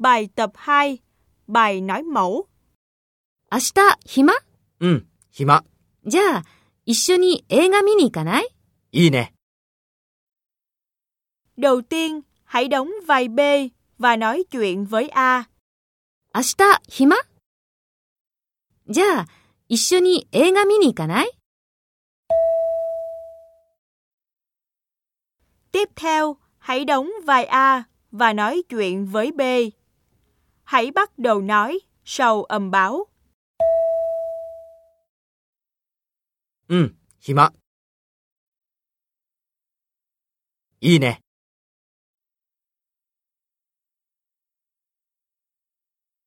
Bài tập 2, bài nói mẫu. 明日暇？ うん、暇。 じゃあ、一緒に映画見に行かない？ いいね。 Đầu tiên, hãy đóng vai B và nói chuyện với A. 明日暇？じゃあ、一緒に映画見に行かない？ Tiếp theo, hãy đóng vai A và nói chuyện với B. Hãy bắt đầu nói sau âm báo. うん、暇。いいね。